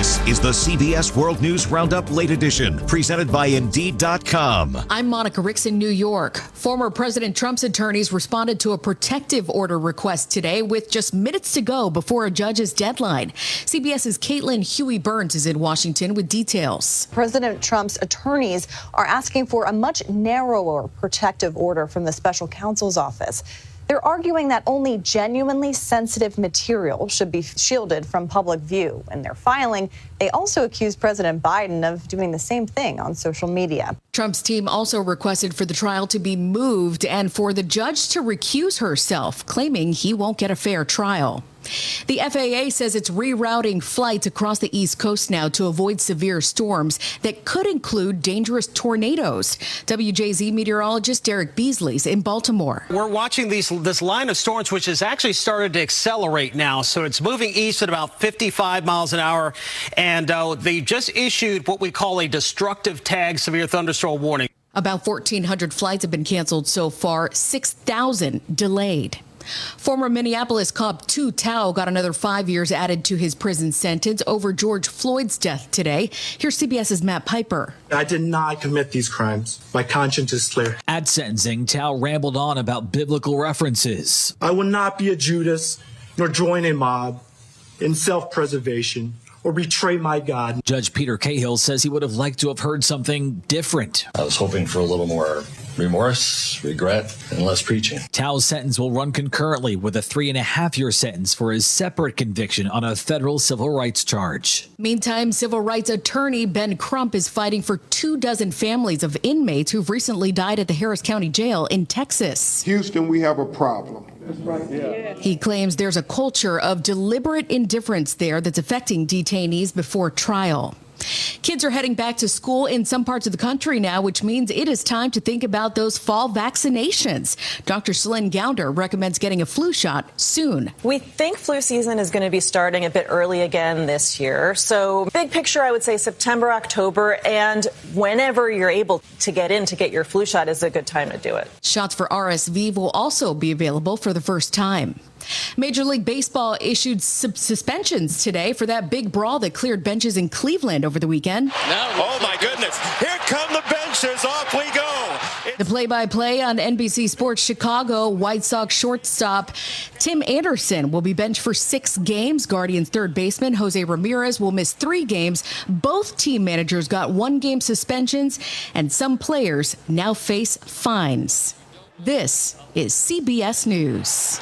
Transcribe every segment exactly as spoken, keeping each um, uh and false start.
This is the C B S World News Roundup Late Edition, presented by Indeed dot com. I'm Monica Ricks in New York. Former President Trump's attorneys responded to a protective order request today with just minutes to go before a judge's deadline. CBS's Caitlin Huey-Burns is in Washington with details. President Trump's attorneys are asking for a much narrower protective order from the special counsel's office. They're arguing that only genuinely sensitive material should be shielded from public view. In their filing, they also accuse President Biden of doing the same thing on social media. Trump's team also requested for the trial to be moved and for the judge to recuse herself, claiming he won't get a fair trial. The F A A says it's rerouting flights across the East Coast now to avoid severe storms that could include dangerous tornadoes. W J Z meteorologist Derek Beasley's in Baltimore. We're watching these, this line of storms, which has actually started to accelerate now. So it's moving east at about fifty-five miles an hour. And uh, they just issued what we call a destructive tag severe thunderstorm warning. About fourteen hundred flights have been canceled so far, six thousand delayed. Former Minneapolis cop Tu Tao got another five years added to his prison sentence over George Floyd's death today. Here's CBS's Matt Piper. I did not commit these crimes. My conscience is clear. At sentencing, Tao rambled on about biblical references. I will not be a Judas nor join a mob in self-preservation or betray my God. Judge Peter Cahill says he would have liked to have heard something different. I was hoping for a little more remorse, regret, and less preaching. Tao's sentence will run concurrently with a three and a half year sentence for his separate conviction on a federal civil rights charge. Meantime, civil rights attorney Ben Crump is fighting for two dozen families of inmates who've recently died at the Harris County Jail in Texas. Houston, we have a problem. That's right. Yeah. He claims there's a culture of deliberate indifference there that's affecting detainees before trial. Kids are heading back to school in some parts of the country now, which means it is time to think about those fall vaccinations. Doctor Celine Gounder recommends getting a flu shot soon. We think flu season is going to be starting a bit early again this year. So big picture, I would say September, October, and whenever you're able to get in to get your flu shot is a good time to do it. Shots for R S V will also be available for the first time. Major League Baseball issued sub- suspensions today for that big brawl that cleared benches in Cleveland over the weekend. No. Oh, my goodness. Here come the benches. Off we go. It's- the play-by-play on N B C Sports Chicago, White Sox shortstop Tim Anderson will be benched for six games. Guardians third baseman Jose Ramirez will miss three games. Both team managers got one-game suspensions, and some players now face fines. This is C B S News.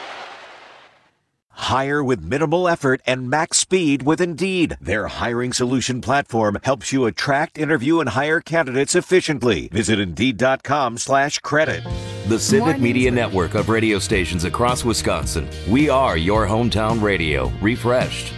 Hire with minimal effort and max speed with Indeed. Their hiring solution platform helps you attract, interview, and hire candidates efficiently. Visit Indeed.com slash credit. The Civic Media Network of radio stations across Wisconsin. We are your hometown radio, refreshed.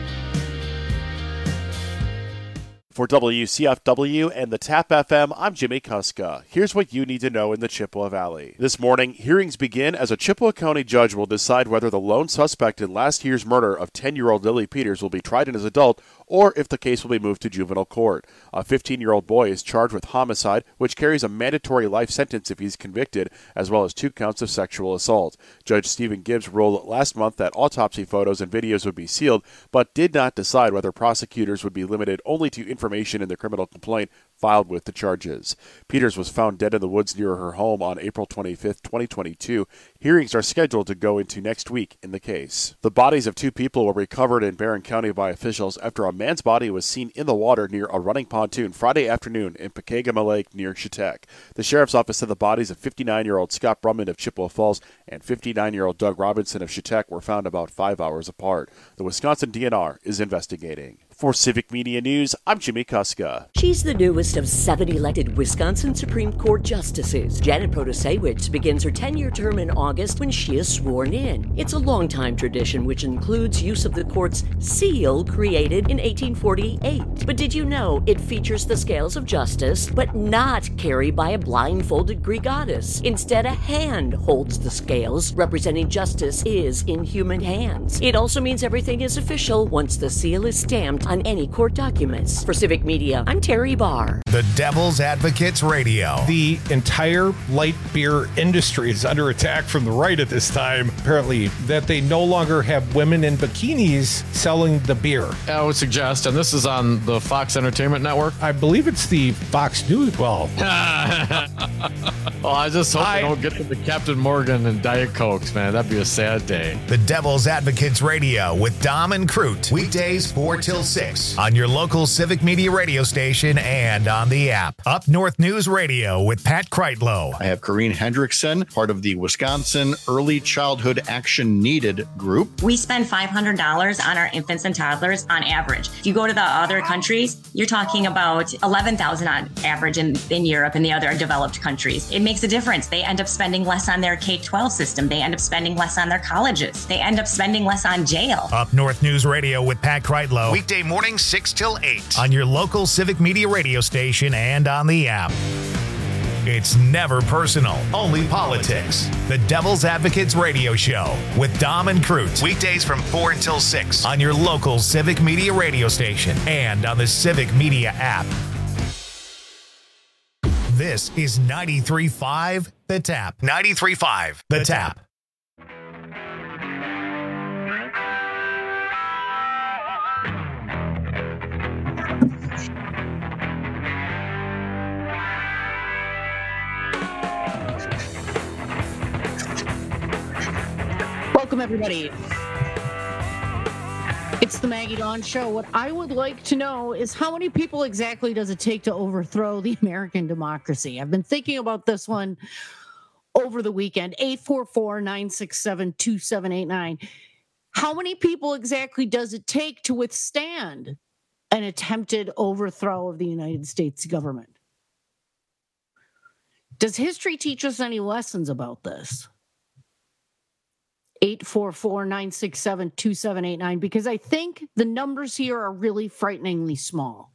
For W C F W and the TAP F M, I'm Jimmy Kuska. Here's what you need to know in the Chippewa Valley. This morning, hearings begin as a Chippewa County judge will decide whether the lone suspect in last year's murder of ten-year-old Lily Peters will be tried as an adult or if the case will be moved to juvenile court. A fifteen-year-old boy is charged with homicide, which carries a mandatory life sentence if he's convicted, as well as two counts of sexual assault. Judge Stephen Gibbs ruled last month that autopsy photos and videos would be sealed, but did not decide whether prosecutors would be limited only to information in the criminal complaint filed with the charges. Peters was found dead in the woods near her home on April twenty-fifth, twenty twenty-two. Hearings are scheduled to go into next week in the case. The bodies of two people were recovered in Barron County by officials after a man's body was seen in the water near a running pontoon Friday afternoon in Pekegama Lake near Chetek. The sheriff's office said the bodies of fifty-nine-year-old Scott Brumman of Chippewa Falls and fifty-nine-year-old Doug Robinson of Chetek were found about five hours apart. The Wisconsin D N R is investigating. For Civic Media News, I'm Jimmy Kuska. She's the newest of seven elected Wisconsin Supreme Court justices. Janet Protasewicz begins her ten-year term in August when she is sworn in. It's a long-time tradition which includes use of the court's seal created in eighteen forty-eight. But did you know it features the scales of justice, but not carried by a blindfolded Greek goddess? Instead, a hand holds the scales, representing justice is in human hands. It also means everything is official once the seal is stamped on any court documents. For Civic Media, I'm Terry Barr. The Devil's Advocates Radio. The entire light beer industry is under attack from the right at this time, apparently, that they no longer have women in bikinis selling the beer. I would suggest, and this is on the Fox Entertainment Network. I believe it's the Fox News. Well, well I just hope I, they don't get to the Captain Morgan and Diet Cokes, man. That'd be a sad day. The Devil's Advocates Radio with Dom and Crute. Weekdays four till six on your local Civic Media radio station and on the app. Up North News Radio with Pat Kreitlow. I have Corrine Hendrickson, part of the Wisconsin Early Childhood Action Needed group. We spend five hundred dollars on our infants and toddlers on average. If you go to the other countries, you're talking about eleven thousand on average in, in Europe and the other developed countries. It makes a difference. They end up spending less on their K twelve system. They end up spending less on their colleges. They end up spending less on jail. Up North News Radio with Pat Kreitlow. Weekday morning six till eight on your local Civic Media radio station and on the app. It's never personal, only politics. The Devil's Advocates Radio Show with Dom and Crute. Weekdays from four until six on your local Civic Media radio station and on the Civic Media app. This is ninety-three point five The Tap. ninety-three point five The Tap. Welcome, everybody. It's the Maggie Dawn Show. What I would like to know is how many people exactly does it take to overthrow the American democracy? I've been thinking about this one over the weekend. eight four four, nine six seven, two seven eight nine. How many people exactly does it take to withstand an attempted overthrow of the United States government? Does history teach us any lessons about this? eight four four, nine six seven, two seven eight nine, because I think the numbers here are really frighteningly small.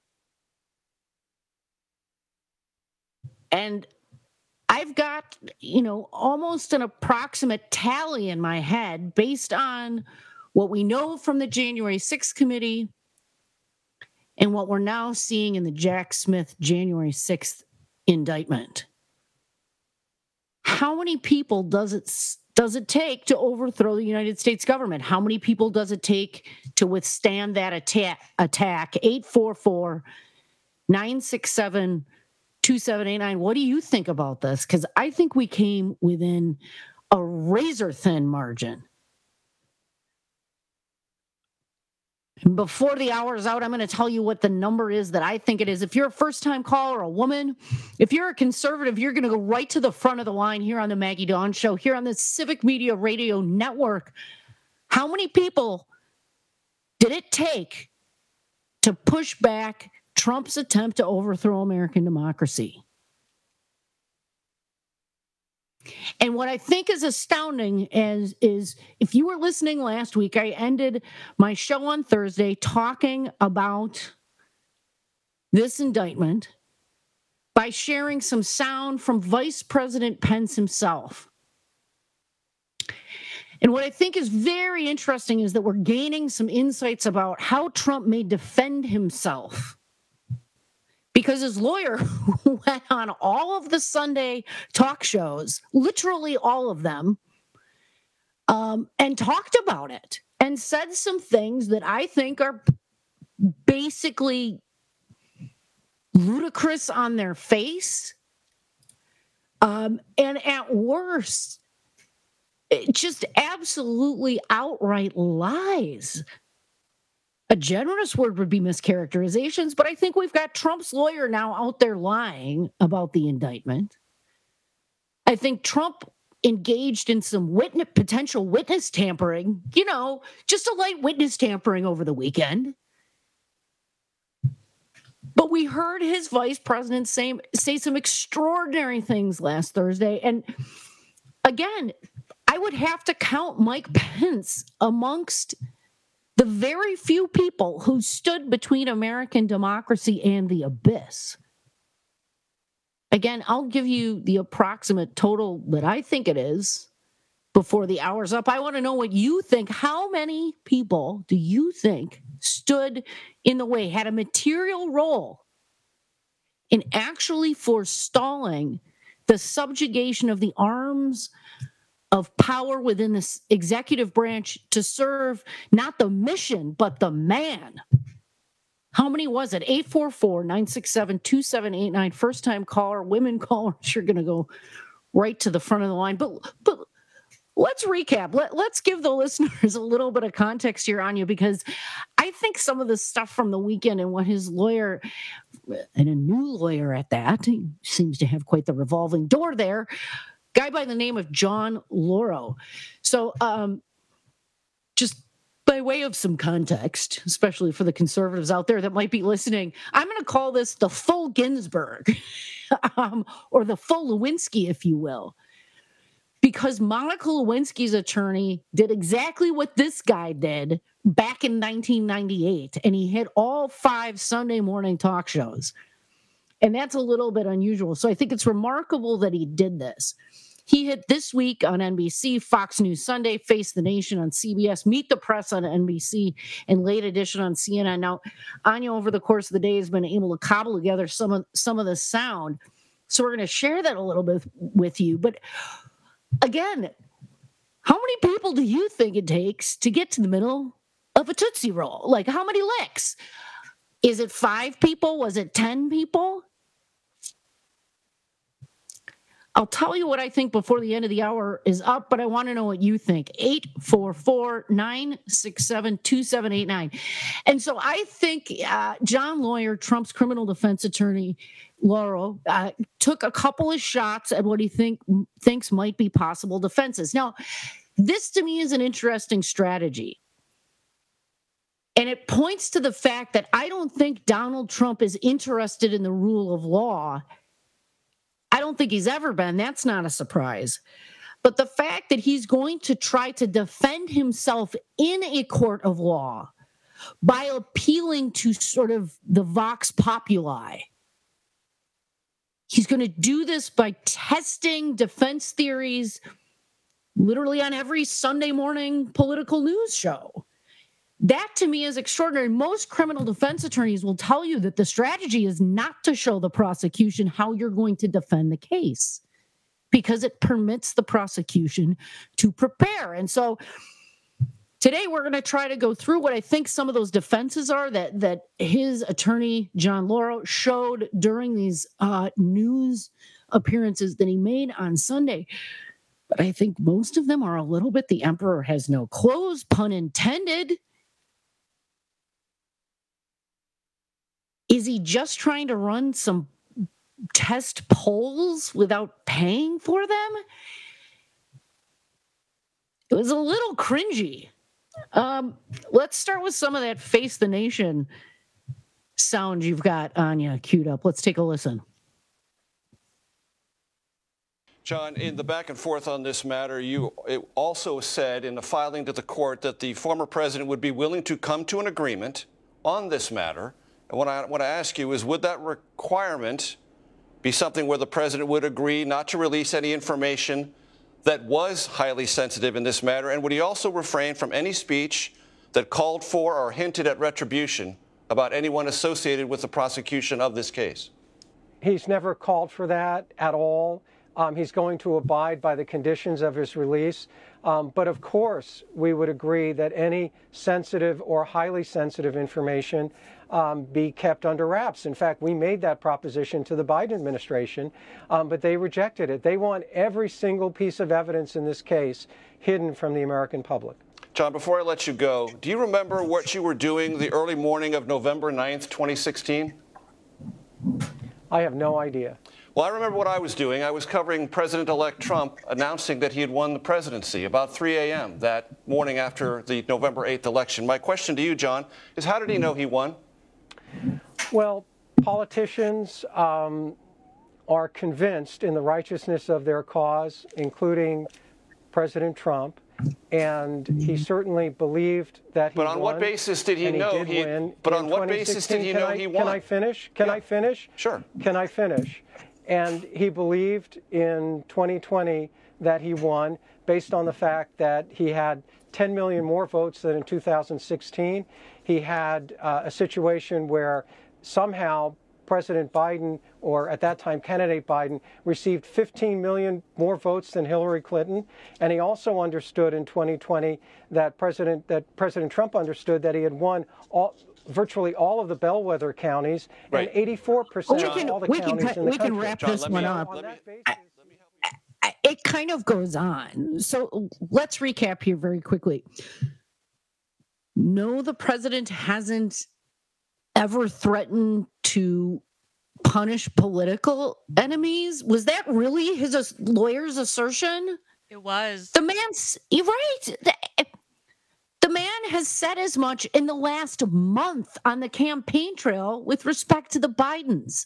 And I've got, you know, almost an approximate tally in my head based on what we know from the January sixth committee and what we're now seeing in the Jack Smith January sixth indictment. How many people does it does it take to overthrow the United States government? How many people does it take to withstand that attack? Attack eight four four, nine six seven, two seven eight nine. What do you think about this? Because I think we came within a razor thin margin. And before the hour is out, I'm going to tell you what the number is that I think it is. If you're a first-time caller, a woman, if you're a conservative, you're going to go right to the front of the line here on the Maggie Dawn Show, here on the Civic Media Radio Network. How many people did it take to push back Trump's attempt to overthrow American democracy? And what I think is astounding is, is if you were listening last week, I ended my show on Thursday talking about this indictment by sharing some sound from Vice President Pence himself. And what I think is very interesting is that we're gaining some insights about how Trump may defend himself. Because his lawyer went on all of the Sunday talk shows, literally all of them, um, and talked about it and said some things that I think are basically ludicrous on their face. Um, and at worst, just absolutely outright lies. A generous word would be mischaracterizations, but I think we've got Trump's lawyer now out there lying about the indictment. I think Trump engaged in some witness, potential witness tampering, you know, just a light witness tampering over the weekend. But we heard his vice president say, say some extraordinary things last Thursday. And again, I would have to count Mike Pence amongst the very few people who stood between American democracy and the abyss. Again, I'll give you the approximate total that I think it is before the hour's up. I want to know what you think. How many people do you think stood in the way, had a material role in actually forestalling the subjugation of the arms of power within this executive branch to serve not the mission, but the man. How many was it? eight four four, nine six seven, two seven eight nine. First-time caller, women callers, you're going to go right to the front of the line. But but let's recap. Let, let's give the listeners a little bit of context here, Anya, because I think some of the stuff from the weekend and what his lawyer, and a new lawyer at that, he seems to have quite the revolving door there, guy by the name of John Lauro. So um, just by way of some context, especially for the conservatives out there that might be listening, I'm going to call this the full Ginsburg, um, or the full Lewinsky, if you will, because Monica Lewinsky's attorney did exactly what this guy did back in nineteen ninety-eight, and he hit all five Sunday morning talk shows. And that's a little bit unusual. So I think it's remarkable that he did this. He hit This Week on N B C, Fox News Sunday, Face the Nation on C B S, Meet the Press on N B C, and Late Edition on C N N. Now, Anya, over the course of the day, has been able to cobble together some of, some of the sound. So we're going to share that a little bit with you. But again, how many people do you think it takes to get to the middle of a Tootsie Roll? Like, how many licks? Is it five people? Was it ten people? I'll tell you what I think before the end of the hour is up, but I want to know what you think. eight four four, nine six seven, two seven eight nine. And so I think uh, John Lawyer, Trump's criminal defense attorney, Lauro, uh, took a couple of shots at what he think, thinks might be possible defenses. Now, this to me is an interesting strategy. And it points to the fact that I don't think Donald Trump is interested in the rule of law. I don't think he's ever been. That's not a surprise. But the fact that he's going to try to defend himself in a court of law by appealing to sort of the vox populi. He's going to do this by testing defense theories literally on every Sunday morning political news show. That, to me, is extraordinary. Most criminal defense attorneys will tell you that the strategy is not to show the prosecution how you're going to defend the case because it permits the prosecution to prepare. And so today we're going to try to go through what I think some of those defenses are that, that his attorney, John Lauro, showed during these uh, news appearances that he made on Sunday. But I think most of them are a little bit the emperor has no clothes, pun intended. Is he just trying to run some test polls without paying for them? It was a little cringy. Um, let's start with some of that Face the Nation sound you've got, Anya, queued up. Let's take a listen. John, in the back and forth on this matter, you also said in the filing to the court that the former president would be willing to come to an agreement on this matter. And what I, what I ask you is, would that requirement be something where the president would agree not to release any information that was highly sensitive in this matter? And would he also refrain from any speech that called for or hinted at retribution about anyone associated with the prosecution of this case? He's never called for that at all. Um, he's going to abide by the conditions of his release. Um, but of course, we would agree that any sensitive or highly sensitive information um, be kept under wraps. In fact, we made that proposition to the Biden administration, um, but they rejected it. They want every single piece of evidence in this case hidden from the American public. John, before I let you go, do you remember what you were doing the early morning of November ninth, twenty sixteen? I have no idea. Well, I remember what I was doing. I was covering President-elect Trump announcing that he had won the presidency about three a m that morning after the November eighth election. My question to you, John, is how did he know he won? Well, politicians um, are convinced in the righteousness of their cause, including President Trump, and he certainly believed that he won. But on won, what basis did he and know he did he? win But in on what basis did he can know I, he won? Can I finish? Can yeah. I finish? Sure. Can I finish? And he believed in twenty twenty that he won based on the fact that he had ten million more votes than in two thousand sixteen. He had uh, a situation where somehow President Biden, or at that time candidate Biden, received fifteen million more votes than Hillary Clinton. And he also understood in twenty twenty that President that President Trump understood that he had won all, virtually all of the bellwether counties, right, and eighty-four percent well, we can, of all the we counties can, in the we country. can wrap John, this one me, up. on that basis, I, I, it kind of goes on. So let's recap here very quickly. No, the president hasn't ever threatened to punish political enemies. Was that really his lawyer's assertion? It was. The man's, you're right. The, the man has said as much in the last month on the campaign trail with respect to the Bidens.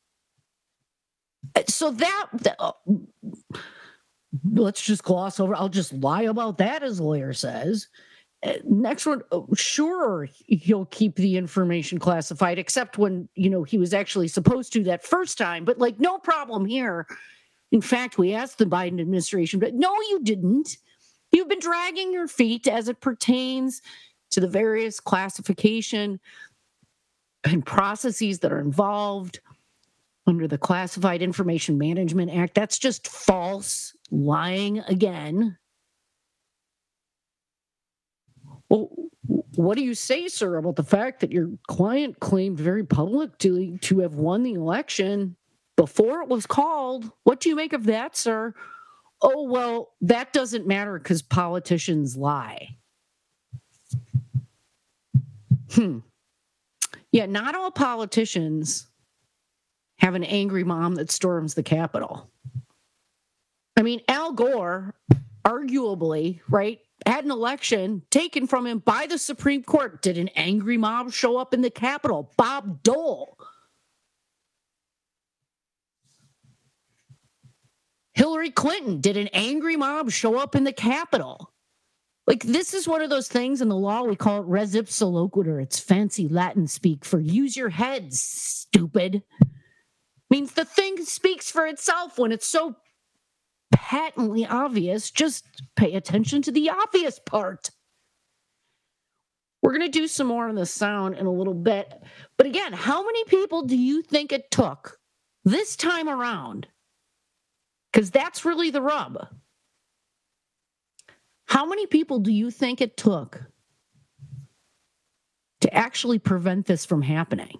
So that, uh, let's just gloss over. I'll just lie about that, as lawyer says. Next one, sure, he'll keep the information classified, except when, you know, he was actually supposed to that first time. But like, no problem here. In fact, we asked the Biden administration, but no, you didn't. You've been dragging your feet as it pertains to the various classification and processes that are involved under the Classified Information Management Act. That's just false, lying again. Well, what do you say, sir, about the fact that your client claimed very publicly to have won the election before it was called? What do you make of that, sir? Oh, well, that doesn't matter because politicians lie. Hmm. Yeah, not all politicians have an angry mom that storms the Capitol. I mean, Al Gore, arguably, right, had an election taken from him by the Supreme Court. Did an angry mob show up in the Capitol? Bob Dole. Hillary Clinton. Did an angry mob show up in the Capitol? Like, this is one of those things in the law, we call it res ipsa loquitur. It's fancy Latin speak for use your head, stupid. Means the thing speaks for itself when it's so patently obvious. Just pay attention to the obvious part. We're going to do some more on the sound in a little bit. But again, how many people do you think it took this time around? Because that's really the rub. How many people do you think it took to actually prevent this from happening?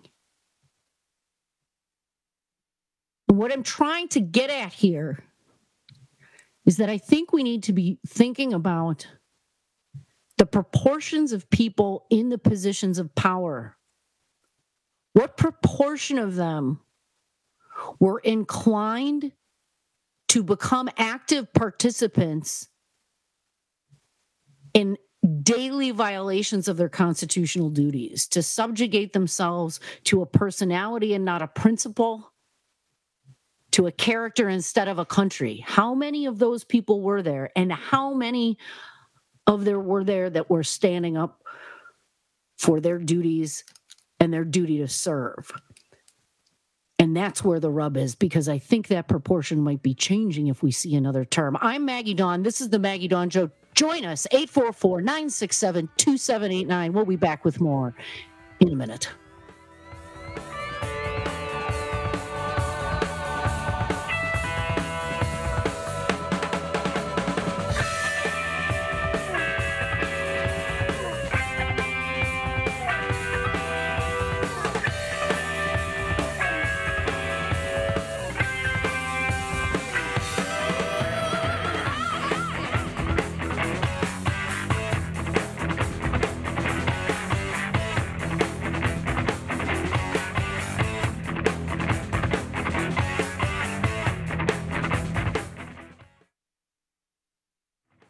What I'm trying to get at here is that I think we need to be thinking about the proportions of people in the positions of power. What proportion of them were inclined to become active participants in daily violations of their constitutional duties, to subjugate themselves to a personality and not a principle, to a character instead of a country? How many of those people were there? And how many of there were there that were standing up for their duties and their duty to serve? And that's where the rub is, because I think that proportion might be changing if we see another term. I'm Maggie Dawn. This is the Maggie Dawn Show. Join us, eight four four, nine six seven, two seven eight nine. We'll be back with more in a minute.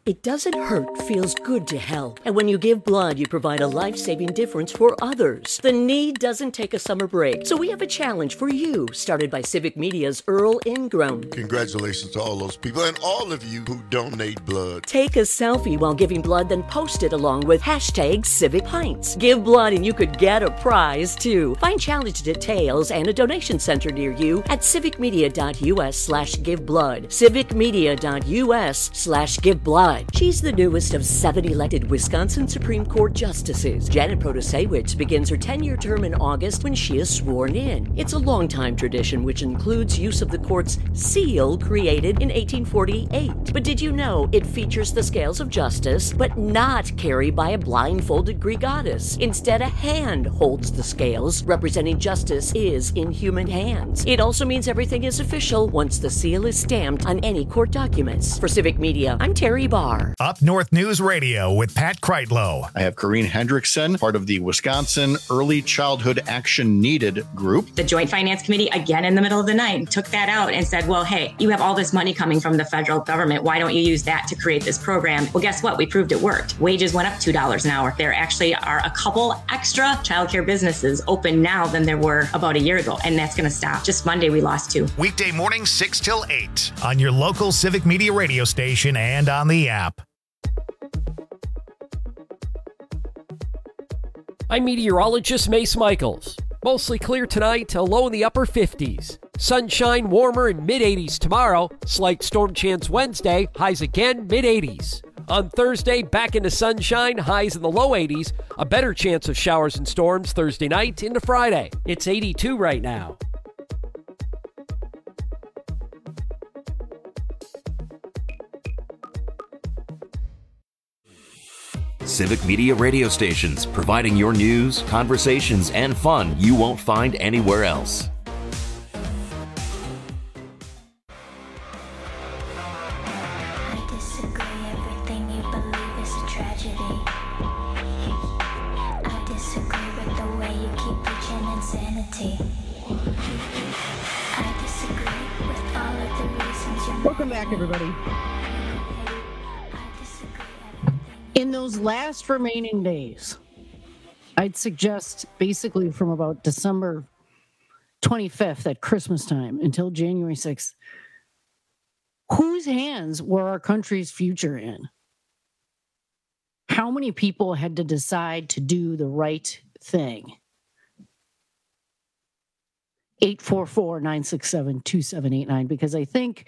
It doesn't hurt, feels good to help. And when you give blood, you provide a life-saving difference for others. The need doesn't take a summer break. So we have a challenge for you, started by Civic Media's Earl Ingram. Congratulations to all those people and all of you who donate blood. Take a selfie while giving blood, then post it along with hashtag Civic Pints. Give blood and you could get a prize, too. Find challenge details and a donation center near you at civicmedia.us slash give blood. civicmedia.us slash give blood. She's the newest of seven elected Wisconsin Supreme Court justices. Janet Protasewicz begins her ten-year term in August when she is sworn in. It's a long-time tradition which includes use of the court's seal created in eighteen forty-eight. But did you know it features the scales of justice, but not carried by a blindfolded Greek goddess? Instead, a hand holds the scales, representing justice is in human hands. It also means everything is official once the seal is stamped on any court documents. For Civic Media, I'm Terry Barr. Up North News Radio with Pat Kreitlow. I have Corrine Hendrickson, part of the Wisconsin Early Childhood Action Needed group. The Joint Finance Committee, again in the middle of the night, took that out and said, well, hey, you have all this money coming from the federal government. Why don't you use that to create this program? Well, guess what? We proved it worked. Wages went up two dollars an hour. There actually are a couple extra childcare businesses open now than there were about a year ago, and that's going to stop. Just Monday, we lost two. Weekday morning, six till eight on your local Civic Media radio station and on the app. I'm meteorologist Mace Michaels. Mostly clear tonight, a low in the upper fifties. Sunshine warmer in mid-eighties tomorrow. Slight storm chance Wednesday, highs again mid-eighties. On Thursday, back into sunshine, highs in the low eighties. A better chance of showers and storms Thursday night into Friday. It's eighty-two right now. Civic Media radio stations, providing your news, conversations, and fun you won't find anywhere else. I disagree, everything you believe is a tragedy. I disagree with the way you keep preaching insanity. I disagree with all of the reasons you're... Welcome back, everybody. In those last remaining days, I'd suggest basically from about December twenty-fifth at Christmas time until January sixth, whose hands were our country's future in? How many people had to decide to do the right thing? eight four four, nine six seven, two seven eight nine, because I think,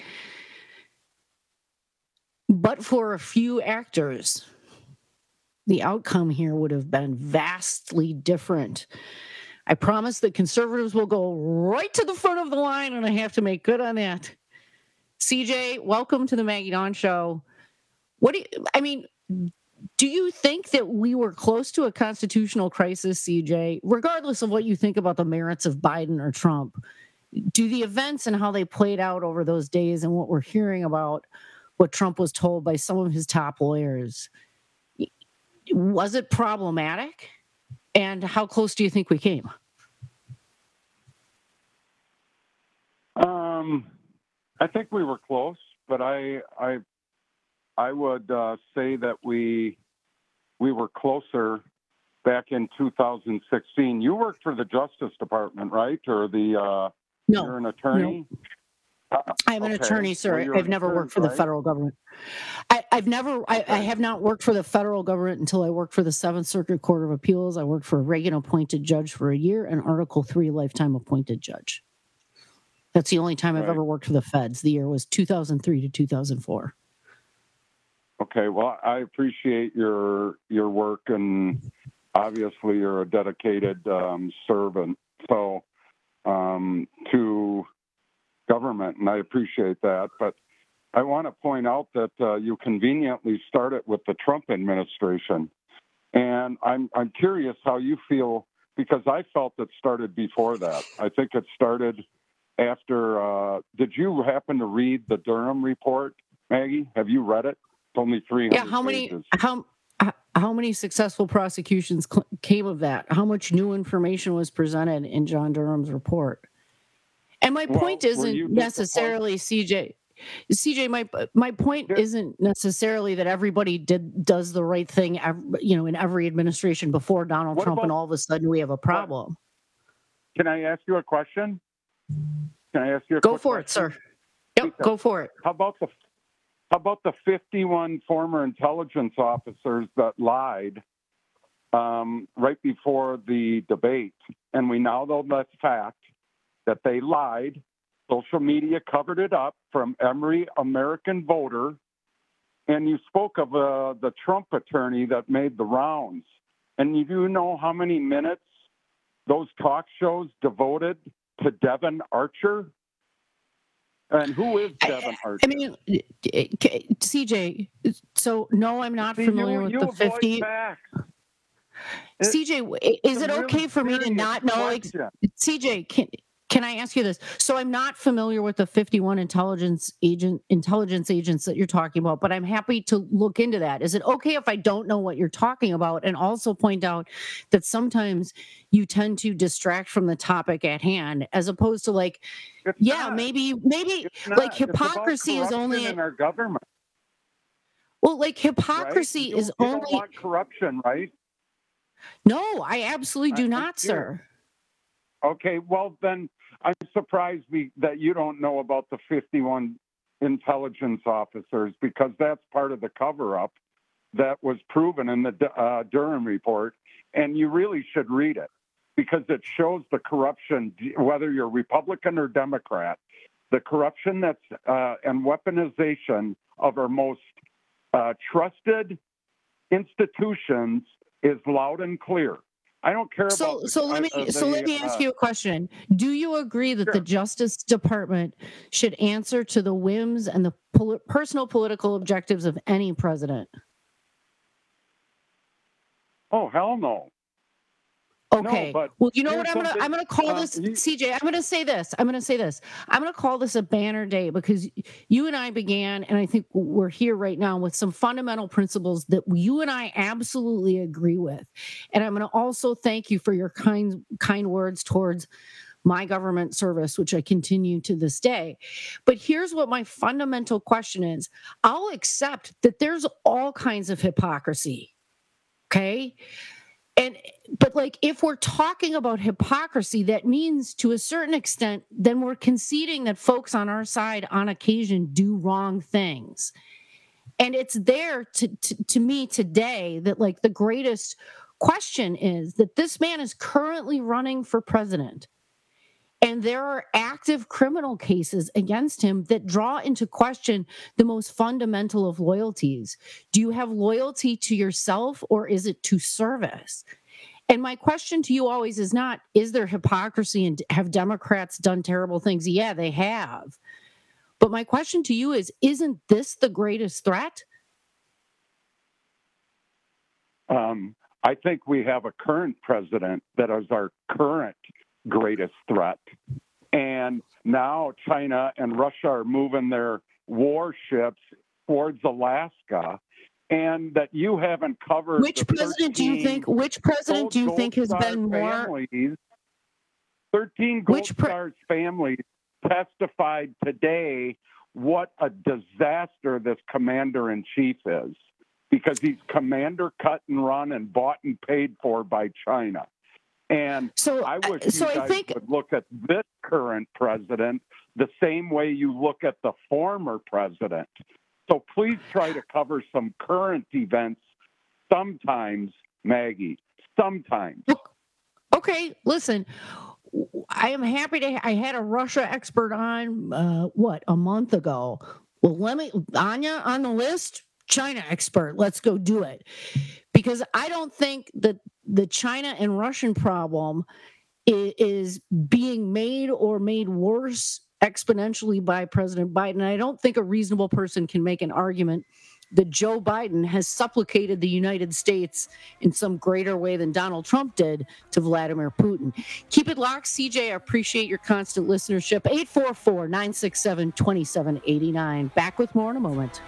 but for a few actors, the outcome here would have been vastly different. I promise that conservatives will go right to the front of the line, and I have to make good on that. C J, welcome to the Maggie Dawn Show. What do you, I mean, do you think that we were close to a constitutional crisis, C J, regardless of what you think about the merits of Biden or Trump? Do the events and how they played out over those days and what we're hearing about what Trump was told by some of his top lawyers, was it problematic? And how close do you think we came? Um, I think we were close, but I, I, I would uh, say that we, we were closer back in two thousand sixteen. You worked for the Justice Department, right? Or the uh, no, you're an attorney. No. I'm an okay. attorney, sir. So I've never worked for the right? federal government. I, I've never, I, I have not worked for the federal government until I worked for the Seventh Circuit Court of Appeals. I worked for a Reagan appointed judge for a year and Article three lifetime appointed judge. That's the only time I've right. ever worked for the feds. The year was two thousand three to two thousand four. Okay, well, I appreciate your your work, and obviously you're a dedicated um, servant. So um, to government, and I appreciate that. But I want to point out that uh, you conveniently started with the Trump administration, and I'm I'm curious how you feel, because I felt it started before that. I think it started after. Uh, did you happen to read the Durham report, Maggie? Have you read it? It's only three hundred Yeah. How many? pages. How? How many successful prosecutions cl- came of that? How much new information was presented in John Durham's report? And my Well, point were isn't you necessarily, C J, C J, my my point isn't necessarily that everybody did does the right thing, you know, in every administration before Donald What Trump, about, and all of a sudden we have a problem. Can I ask you a question? Can I ask you a Go quick for question? it, sir. Yep, go for it. How about the how about the fifty-one former intelligence officers that lied um, right before the debate, and we now know that's fact that they lied. Social media covered it up from every American voter. And you spoke of uh, the Trump attorney that made the rounds. And you do know how many minutes those talk shows devoted to Devon Archer? And who is Devon Archer? I mean, C J, so no, I'm not See, familiar you, with you the fifty. C J, is it okay really for me to not know? Like, C J, can can I ask you this? So I'm not familiar with the fifty-one intelligence agent intelligence agents that you're talking about, but I'm happy to look into that. Is it okay if I don't know what you're talking about, and also point out that sometimes you tend to distract from the topic at hand, as opposed to like, it's yeah, not. maybe maybe like hypocrisy is only in our government. Well, like hypocrisy right? is you only don't want corruption, right? No, I absolutely do I, not, sir. Okay, well then I'm surprised we, that you don't know about the fifty-one intelligence officers, because that's part of the cover-up that was proven in the uh, Durham report, and you really should read it because it shows the corruption, whether you're Republican or Democrat, the corruption that's uh, and weaponization of our most uh, trusted institutions is loud and clear. I don't care so, about. So let me. Uh, the, so let me ask uh, you a question. Do you agree that sure. the Justice Department should answer to the whims and the pol- personal political objectives of any president? Oh hell no. Okay. No, but well, you know what I'm gonna I'm gonna call um, this, you, C J. I'm gonna say this. I'm gonna say this. I'm gonna call this a banner day because you and I began, and I think we're here right now with some fundamental principles that you and I absolutely agree with. And I'm gonna also thank you for your kind kind words towards my government service, which I continue to this day. But here's what my fundamental question is. I'll accept that there's all kinds of hypocrisy. Okay. And, but like, if we're talking about hypocrisy, that means to a certain extent, then we're conceding that folks on our side on occasion do wrong things. And it's there to, to, to me today that like the greatest question is that this man is currently running for president. And there are active criminal cases against him that draw into question the most fundamental of loyalties. Do you have loyalty to yourself, or is it to service? And my question to you always is not, is there hypocrisy and have Democrats done terrible things? Yeah, they have. But my question to you is, isn't this the greatest threat? Um, I think we have a current president that is our current greatest threat. And now China and Russia are moving their warships towards Alaska, and that you haven't covered. Which president do you think, which president do you think has been more? Families, thirteen Gold Which pre- Stars families testified today what a disaster this commander-in-chief is, because he's commander cut and run and bought and paid for by China. And so I wish so you guys I think, would look at this current president the same way you look at the former president. So please try to cover some current events sometimes, Maggie, sometimes. Okay, listen, I am happy to, I had a Russia expert on, uh, what, a month ago. Well, let me, Anya on the list, China expert, let's go do it. Because I don't think that the China and Russian problem is, is being made or made worse exponentially by President Biden. I don't think a reasonable person can make an argument that Joe Biden has supplicated the United States in some greater way than Donald Trump did to Vladimir Putin. Keep it locked, C J. I appreciate your constant listenership. eight four four, nine six seven, two seven eight nine. Back with more in a moment.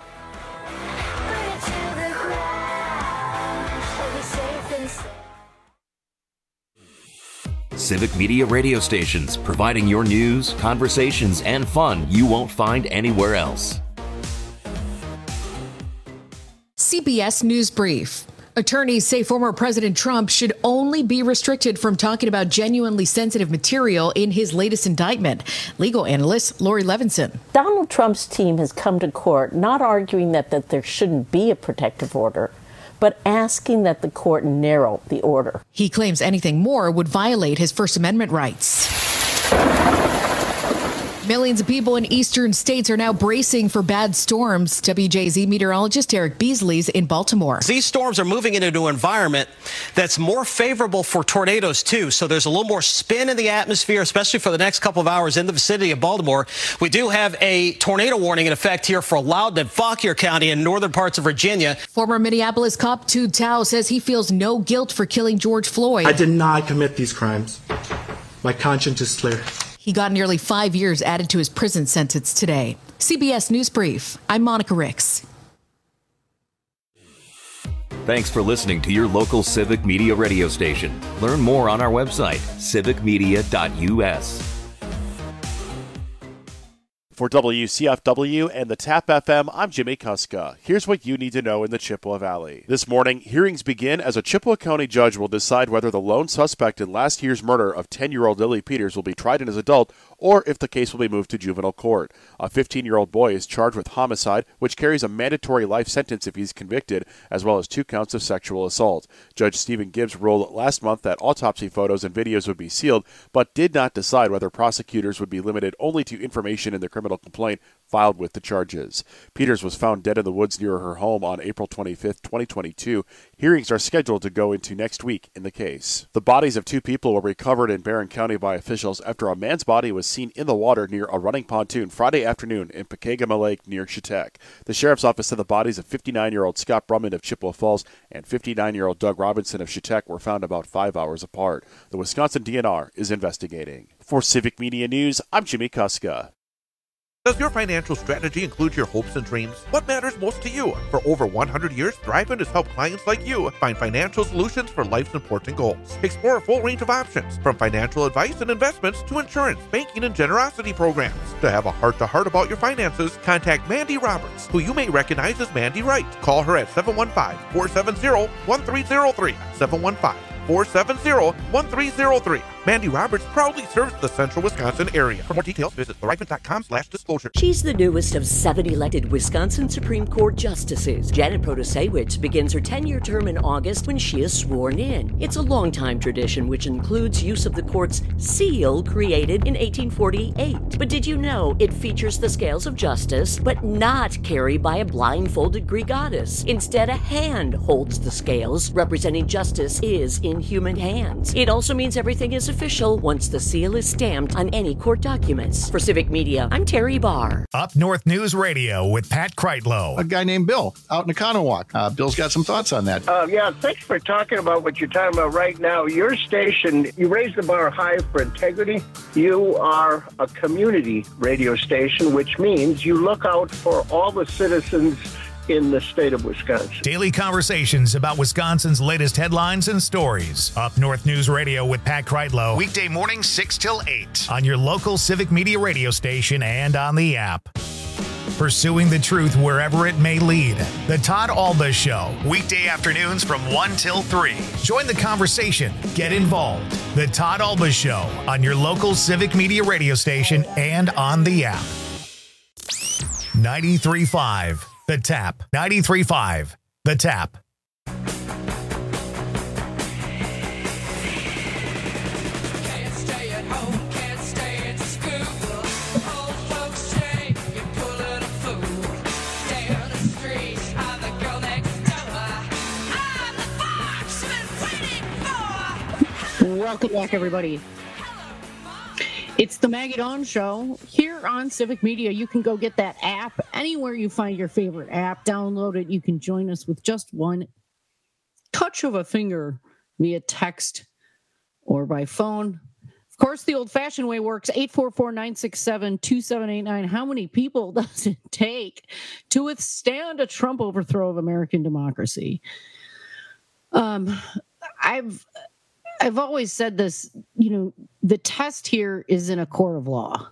Civic Media radio stations, providing your news, conversations, and fun you won't find anywhere else. C B S News Brief. Attorneys say former President Trump should only be restricted from talking about genuinely sensitive material in his latest indictment. Legal analyst Lori Levinson. Donald Trump's team has come to court not arguing that, that there shouldn't be a protective order, but asking that the court narrow the order. He claims anything more would violate his First Amendment rights. Millions of people in eastern states are now bracing for bad storms. W J Z meteorologist Eric Beasley's in Baltimore. These storms are moving into an environment that's more favorable for tornadoes, too. So there's a little more spin in the atmosphere, especially for the next couple of hours in the vicinity of Baltimore. We do have a tornado warning in effect here for Loudoun and Fauquier County in northern parts of Virginia. Former Minneapolis cop Tu Tao says he feels no guilt for killing George Floyd. I did not commit these crimes. My conscience is clear. He got nearly five years added to his prison sentence today. C B S News Brief. I'm Monica Ricks. Thanks for listening to your local Civic Media radio station. Learn more on our website, civic media dot u s. For W C F W and the TAP F M, I'm Jimmy Kuska. Here's what you need to know in the Chippewa Valley. This morning, hearings begin as a Chippewa County judge will decide whether the lone suspect in last year's murder of ten-year-old Lily Peters will be tried as an adult or if the case will be moved to juvenile court. A fifteen-year-old boy is charged with homicide, which carries a mandatory life sentence if he's convicted, as well as two counts of sexual assault. Judge Stephen Gibbs ruled last month that autopsy photos and videos would be sealed, but did not decide whether prosecutors would be limited only to information in the criminal complaint filed with the charges. Peters was found dead in the woods near her home on April twenty-fifth, twenty twenty-two. Hearings are scheduled to go into next week in the case. The bodies of two people were recovered in Barron County by officials after a man's body was seen in the water near a running pontoon Friday afternoon in Pekegama Lake near Chetek. The sheriff's office said the bodies of fifty-nine-year-old Scott Brumman of Chippewa Falls and fifty-nine-year-old Doug Robinson of Chetek were found about five hours apart. The Wisconsin D N R is investigating. For Civic Media News, I'm Jimmy Kuska. Does your financial strategy include your hopes and dreams? What matters most to you? For over one hundred years, Thrivent has helped clients like you find financial solutions for life's important goals. Explore a full range of options, from financial advice and investments to insurance, banking, and generosity programs. To have a heart-to-heart about your finances, contact Mandy Roberts, who you may recognize as Mandy Wright. Call her at seven one five, four seven zero, one three zero three, seven one five, four seven zero, one three zero three. Mandy Roberts proudly serves the central Wisconsin area. For more details, visit thrivent.com slash disclosure. She's the newest of seven elected Wisconsin Supreme Court justices. Janet Protasewicz begins her ten-year term in August when she is sworn in. It's a long-time tradition which includes use of the court's seal created in eighteen forty-eight. But did you know it features the scales of justice, but not carried by a blindfolded Greek goddess? Instead, a hand holds the scales, representing justice is in human hands. It also means everything is official once the seal is stamped on any court documents. For Civic Media, I'm Terry Barr. Up North News Radio with Pat Kreitlow. A guy named Bill out in Economowoc. Uh, Bill's got some thoughts on that. Uh, yeah, thanks for talking about what you're talking about right now. Your station, you raise the bar high for integrity. You are a community radio station, which means you look out for all the citizens in the state of Wisconsin. Daily conversations about Wisconsin's latest headlines and stories. Up North News Radio with Pat Kreitlow. Weekday morning six till eight on your local Civic Media radio station and on the app. Pursuing the truth wherever it may lead. The Todd Alba Show. Weekday afternoons from one till three. Join the conversation. Get involved. The Todd Alba Show on your local Civic Media radio station and on the app. ninety-three point five The Tap. ninety-three point five The Tap. Welcome back, everybody. It's the Maggie Dawn Show here on Civic Media. You can go get that app anywhere you find your favorite app. Download it. You can join us with just one touch of a finger via text or by phone. Of course, the old-fashioned way works. eight four four, nine six seven, two seven eight nine. How many people does it take to withstand a Trump overthrow of American democracy? Um, I've... I've always said this, you know, the test here is in a court of law.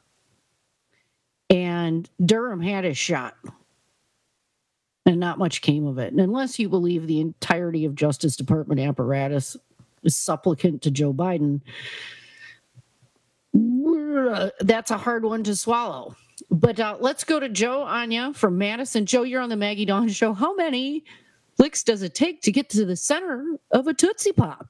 And Durham had his shot. And not much came of it. And unless you believe the entirety of Justice Department apparatus is supplicant to Joe Biden, that's a hard one to swallow. But uh, let's go to Joe Anya from Madison. Joe, you're on the Maggie Dawn Show. How many licks does it take to get to the center of a Tootsie Pop?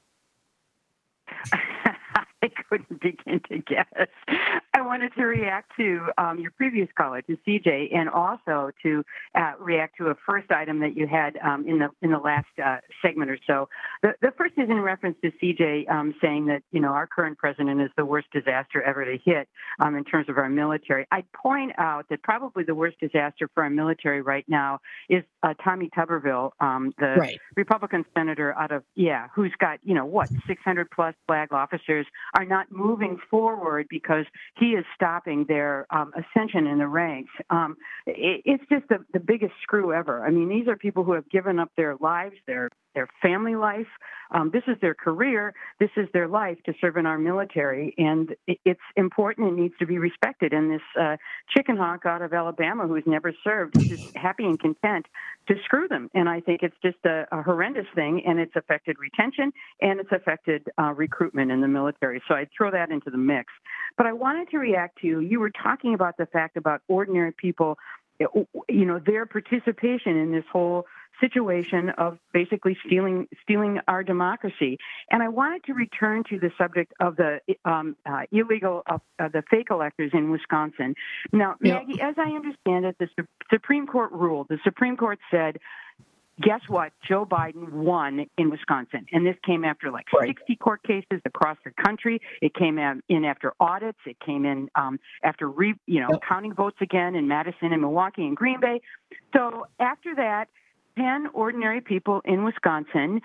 I couldn't begin to guess. I wanted to react to um, your previous caller, to C J, and also to uh, react to a first item that you had um, in the in the last uh, segment or so. The, the first is in reference to C J um, saying that, you know, our current president is the worst disaster ever to hit um, in terms of our military. I'd point out that probably the worst disaster for our military right now is uh, Tommy Tuberville, um, the right. Republican senator out of, yeah, who's got, you know, what, six hundred plus flag officers are not moving forward because he is stopping their um, ascension in the ranks. Um, it, it's just the, the biggest screw ever. I mean, these are people who have given up their lives, their their family life. Um, this is their career. This is their life to serve in our military, and it, it's important. It needs to be respected. And this uh, chicken hawk out of Alabama who's never served is just happy and content to screw them. And I think it's just a, a horrendous thing, and it's affected retention, and it's affected uh, recruitment in the military. So I'd throw that into the mix. But I wanted to react to, you were talking about the fact about ordinary people, you know, their participation in this whole situation of basically stealing stealing our democracy. And I wanted to return to the subject of the um, uh, illegal, uh, uh, the fake electors in Wisconsin. Now, Maggie, yep. as I understand it, the Su- Supreme Court ruled, the Supreme Court said, guess what? Joe Biden won in Wisconsin. And this came after like right. sixty court cases across the country. It came in after audits. It came in um, after, re, you know, yep. counting votes again in Madison and Milwaukee and Green Bay. So after that, ten ordinary people in Wisconsin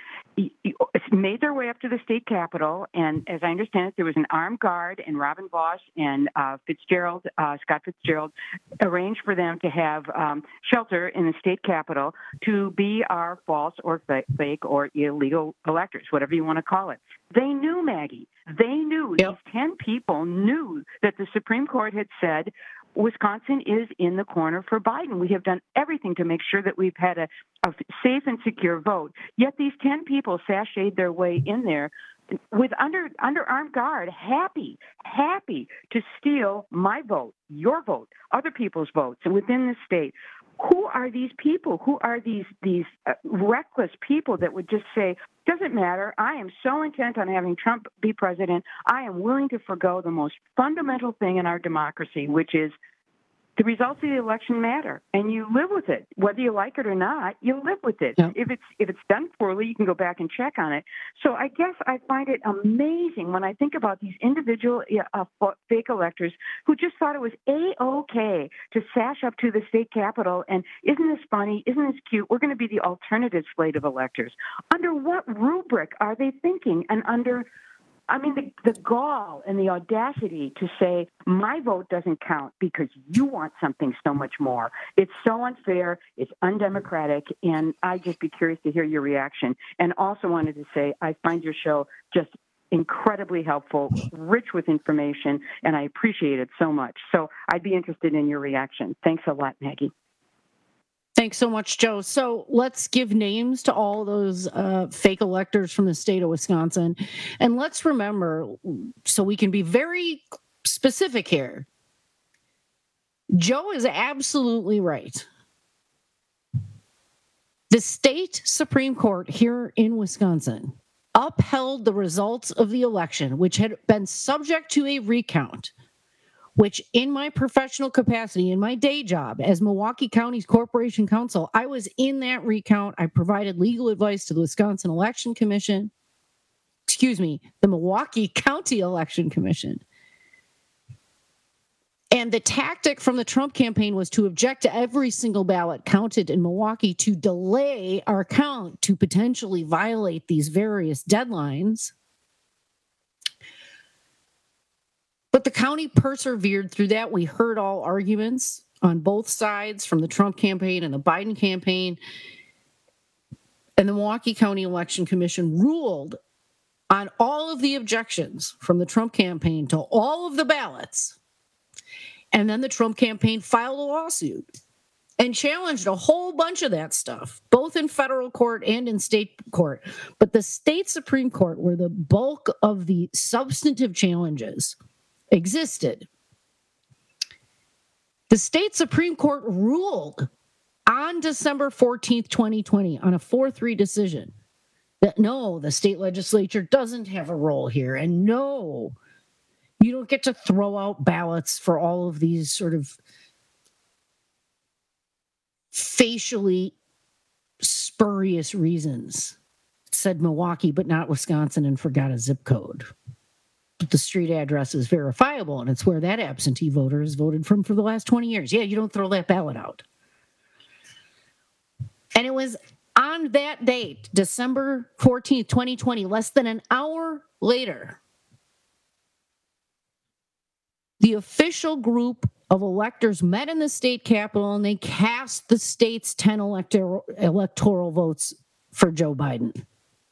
made their way up to the state capitol, and as I understand it, there was an armed guard, and Robin Voss and uh, Fitzgerald, uh, Scott Fitzgerald, arranged for them to have um, shelter in the state capitol to be our false or fake or illegal electors, whatever you want to call it. They knew, Maggie. They knew. Yep. These ten people knew that the Supreme Court had said Wisconsin is in the corner for Biden. We have done everything to make sure that we've had a, a safe and secure vote. Yet these ten people sashayed their way in there with under under armed guard, happy, happy to steal my vote, your vote, other people's votes within the state. Who are these people? Who are these these uh, reckless people that would just say, doesn't matter, I am so intent on having Trump be president, I am willing to forgo the most fundamental thing in our democracy, which is the results of the election matter, and you live with it. Whether you like it or not, you live with it. Yeah. If it's if it's done poorly, you can go back and check on it. So I guess I find it amazing when I think about these individual uh, fake electors who just thought it was A-okay to sash up to the state capitol, and isn't this funny? Isn't this cute? We're going to be the alternative slate of electors. Under what rubric are they thinking? And under I mean, the, the gall and the audacity to say my vote doesn't count because you want something so much more. It's so unfair. It's undemocratic. And I'd just be curious to hear your reaction. And also wanted to say I find your show just incredibly helpful, rich with information, and I appreciate it so much. So I'd be interested in your reaction. Thanks a lot, Maggie. Thanks so much, Joe. So let's give names to all those uh, fake electors from the state of Wisconsin. And let's remember, so we can be very specific here, Joe is absolutely right. The state Supreme Court here in Wisconsin upheld the results of the election, which had been subject to a recount, which in my professional capacity, in my day job as Milwaukee County's Corporation Counsel, I was in that recount. I provided legal advice to the Wisconsin Election Commission, excuse me, the Milwaukee County Election Commission. And the tactic from the Trump campaign was to object to every single ballot counted in Milwaukee to delay our count, to potentially violate these various deadlines. But the county persevered through that. We heard all arguments on both sides from the Trump campaign and the Biden campaign. And the Milwaukee County Election Commission ruled on all of the objections from the Trump campaign to all of the ballots. And then the Trump campaign filed a lawsuit and challenged a whole bunch of that stuff, both in federal court and in state court. But the state Supreme Court, where the bulk of the substantive challenges existed, the state Supreme Court ruled on December fourteenth, twenty twenty, on a four three decision that no, the state legislature doesn't have a role here. And no, you don't get to throw out ballots for all of these sort of facially spurious reasons. It said Milwaukee, but not Wisconsin, and forgot a zip code. But the street address is verifiable, and it's where that absentee voter has voted from for the last twenty years. Yeah, you don't throw that ballot out. And it was on that date, December fourteenth, twenty twenty, less than an hour later, the official group of electors met in the state capitol and they cast the state's ten electoral, electoral votes for Joe Biden.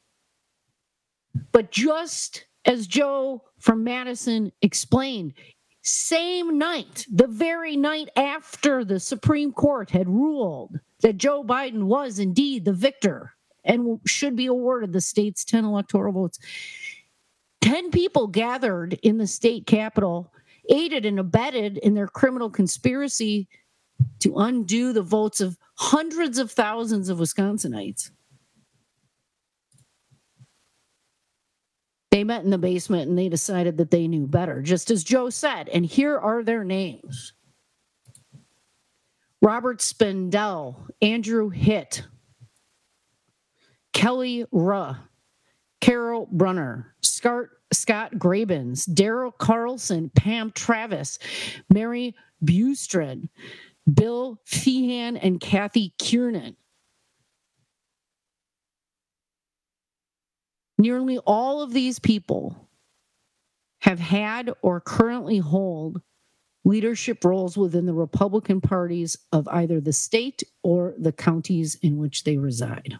But just as Joe from Madison explained, same night, the very night after the Supreme Court had ruled that Joe Biden was indeed the victor and should be awarded the state's ten electoral votes, ten people gathered in the state capitol, aided and abetted in their criminal conspiracy to undo the votes of hundreds of thousands of Wisconsinites. They met in the basement and they decided that they knew better, just as Joe said. And here are their names: Robert Spindell, Andrew Hitt, Kelly Ruh, Carol Brunner, Scott, Scott Grabens, Daryl Carlson, Pam Travis, Mary Bustrid, Bill Feehan, and Kathy Kiernan. Nearly all of these people have had or currently hold leadership roles within the Republican parties of either the state or the counties in which they reside.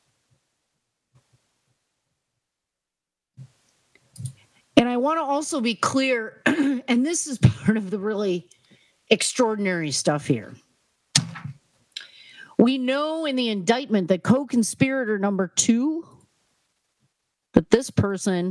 And I want to also be clear, and this is part of the really extraordinary stuff here. We know in the indictment that co-conspirator number two, that this person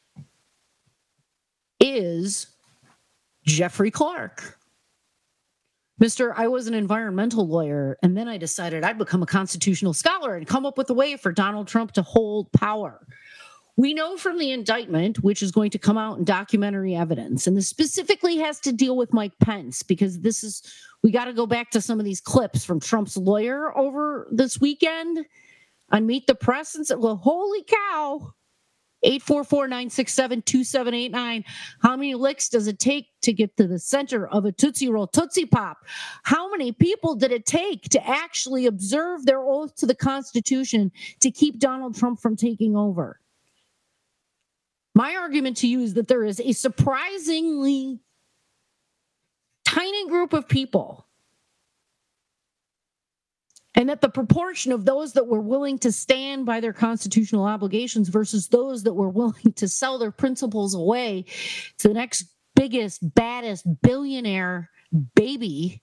is Jeffrey Clark. Mister I was an environmental lawyer, and then I decided I'd become a constitutional scholar and come up with a way for Donald Trump to hold power. We know from the indictment, which is going to come out in documentary evidence, and this specifically has to deal with Mike Pence, because this is, we got to go back to some of these clips from Trump's lawyer over this weekend on Meet the Press and say, well, holy cow, eight four four, nine six seven, two seven eight nine. How many licks does it take to get to the center of a Tootsie Roll Tootsie Pop? How many people did it take to actually observe their oath to the Constitution to keep Donald Trump from taking over? My argument to you is that there is a surprisingly tiny group of people, and that the proportion of those that were willing to stand by their constitutional obligations versus those that were willing to sell their principles away to the next biggest, baddest billionaire baby,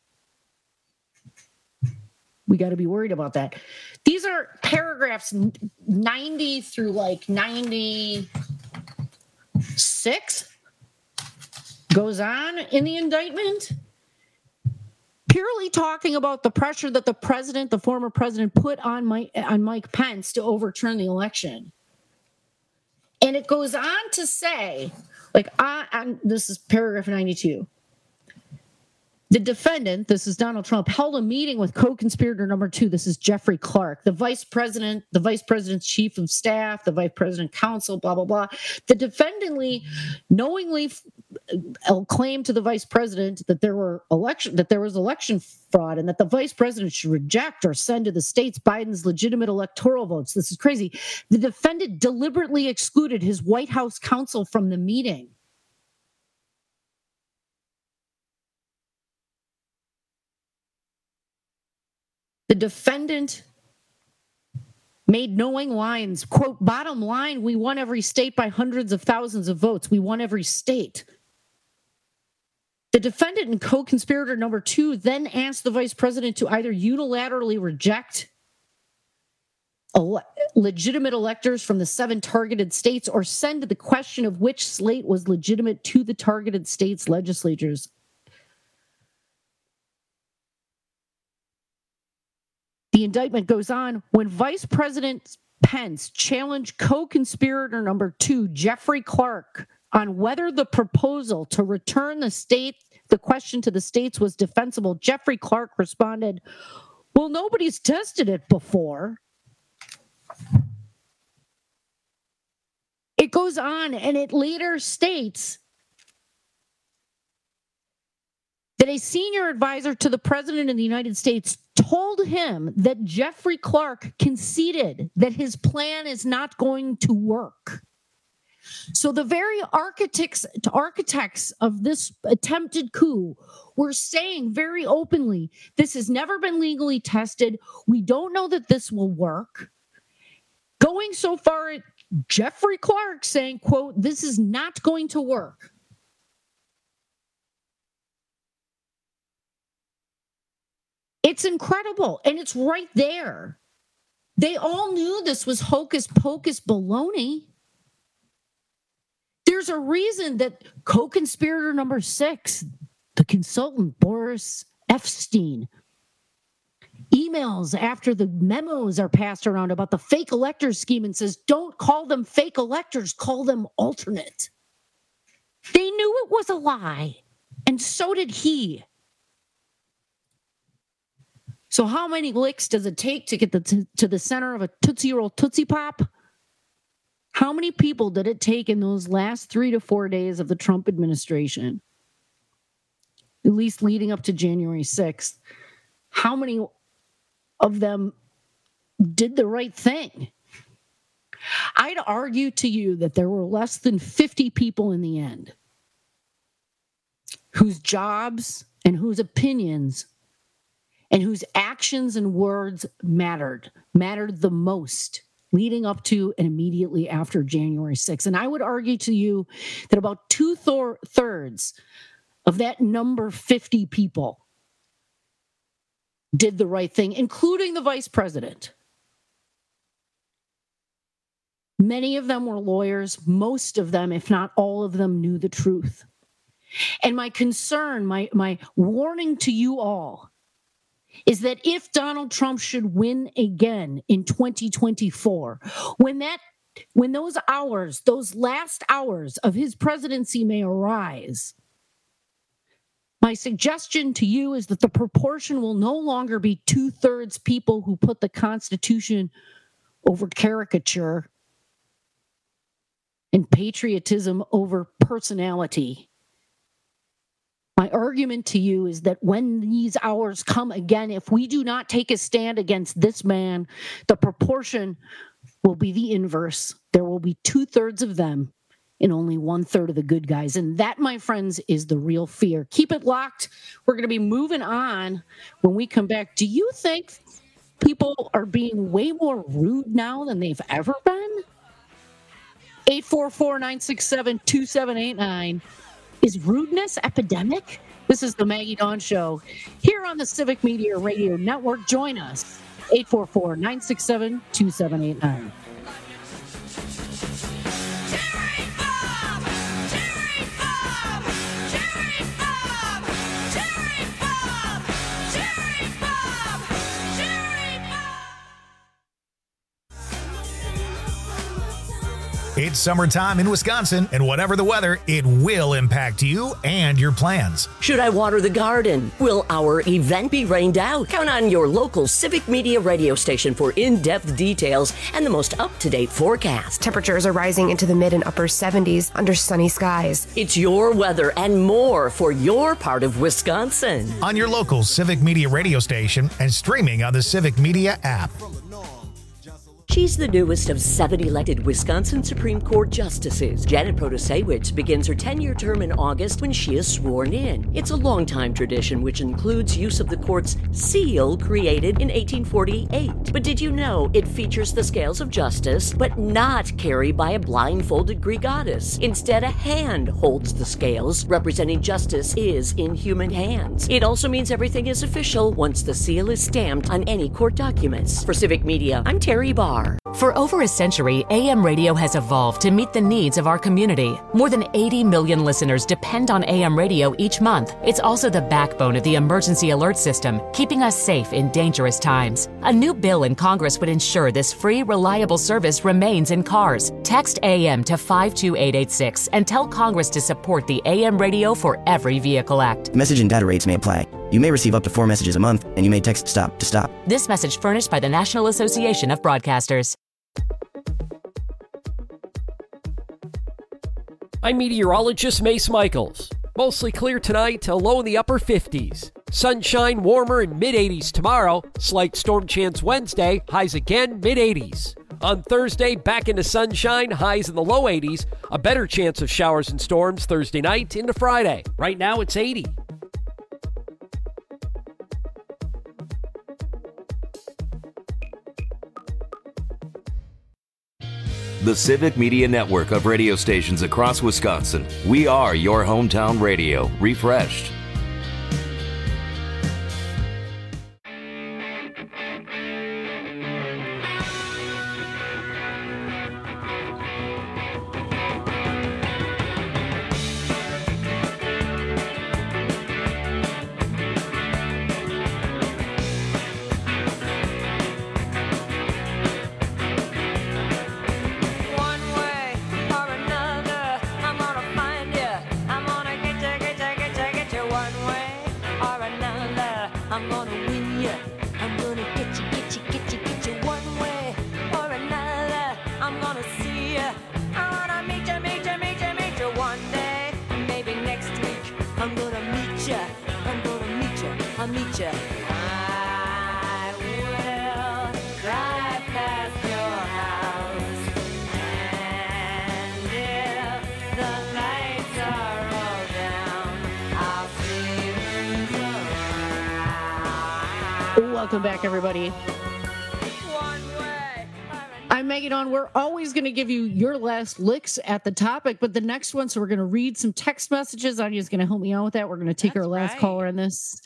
we got to be worried about that. These are paragraphs ninety through like ninety-six goes on in the indictment, purely talking about the pressure that the president, the former president, put on Mike, on Mike Pence to overturn the election. And it goes on to say, like, uh, and this is paragraph ninety-two. The defendant, this is Donald Trump, held a meeting with co-conspirator number two, this is Jeffrey Clark, the vice president, the vice president's chief of staff, the vice president counsel, blah, blah, blah. The defendant knowingly claimed to the vice president that there were election, that there was election fraud, and that the vice president should reject or send to the states Biden's legitimate electoral votes. This is crazy. The defendant deliberately excluded his White House counsel from the meeting. The defendant made knowing lines, quote, bottom line, we won every state by hundreds of thousands of votes. We won every state. The defendant and co-conspirator number two then asked the vice president to either unilaterally reject ele- legitimate electors from the seven targeted states or send the question of which slate was legitimate to the targeted states' legislatures. The indictment goes on. When Vice President Pence challenged co-conspirator number two, Jeffrey Clark, on whether the proposal to return the state, the question to the states was defensible, Jeffrey Clark responded, well, nobody's tested it before. It goes on, and it later states that a senior advisor to the president of the United States told him that Jeffrey Clark conceded that his plan is not going to work. So the very architects, architects of this attempted coup were saying very openly, this has never been legally tested. We don't know that this will work. Going so far, Jeffrey Clark saying, quote, this is not going to work. It's incredible, and it's right there. They all knew this was hocus pocus baloney. There's a reason that co-conspirator number six, the consultant Boris Epstein, emails after the memos are passed around about the fake electors scheme and says, don't call them fake electors, call them alternate. They knew it was a lie, and so did he. So how many licks does it take to get the t- to the center of a Tootsie Roll Tootsie Pop? How many people did it take in those last three to four days of the Trump administration, at least leading up to January sixth? How many of them did the right thing? I'd argue to you that there were less than fifty people in the end whose jobs and whose opinions and whose actions and words mattered, mattered the most leading up to and immediately after January sixth. And I would argue to you that about two-thirds of that number fifty people did the right thing, including the vice president. Many of them were lawyers. Most of them, if not all of them, knew the truth. And my concern, my, my warning to you all is that if Donald Trump should win again in twenty twenty-four, when that when those hours, those last hours of his presidency may arise, my suggestion to you is that the proportion will no longer be two-thirds people who put the Constitution over caricature and patriotism over personality. My argument to you is that when these hours come again, if we do not take a stand against this man, the proportion will be the inverse. There will be two-thirds of them and only one-third of the good guys. And that, my friends, is the real fear. Keep it locked. We're going to be moving on when we come back. Do you think people are being way more rude now than they've ever been? eight four four, nine six seven, two seven eight nine. Is rudeness epidemic? This is the Maggie Dawn Show here on the Civic Media Radio Network. Join us, eight four four, nine six seven, two seven eight nine. It's summertime in Wisconsin, and whatever the weather, it will impact you and your plans. Should I water the garden? Will our event be rained out? Count on your local Civic Media radio station for in-depth details and the most up-to-date forecast. Temperatures are rising into the mid and upper seventies under sunny skies. It's your weather and more for your part of Wisconsin. On your local Civic Media radio station and streaming on the Civic Media app. She's the newest of seven elected Wisconsin Supreme Court justices. Janet Protasewicz begins her ten-year term in August when she is sworn in. It's a long-time tradition which includes use of the court's seal created in eighteen forty-eight. But did you know it features the scales of justice, but not carried by a blindfolded Greek goddess? Instead, a hand holds the scales, representing justice is in human hands. It also means everything is official once the seal is stamped on any court documents. For Civic Media, I'm Terry Barr. For over a century, A M radio has evolved to meet the needs of our community. More than eighty million listeners depend on A M radio each month. It's also the backbone of the emergency alert system, keeping us safe in dangerous times. A new bill in Congress would ensure this free, reliable service remains in cars. Text A M to five two eight eight six and tell Congress to support the A M Radio for Every Vehicle Act. Message and data rates may apply. You may receive up to four messages a month, and you may text STOP to stop. This message furnished by the National Association of Broadcasters. I'm meteorologist Mace Michaels. Mostly clear tonight, a low in the upper fifties. Sunshine, warmer in mid-eighties tomorrow. Slight storm chance Wednesday, highs again mid-eighties. On Thursday, back into sunshine, highs in the low eighties. A better chance of showers and storms Thursday night into Friday. Right now it's eighty. The Civic Media Network of radio stations across Wisconsin. We are your hometown radio, refreshed. Welcome back, everybody. I'm Megan on. We're always going to give you your last licks at the topic, but the next one, so we're going to read some text messages. Anya's going to help me out with that. We're going to take That's our last right. caller on this.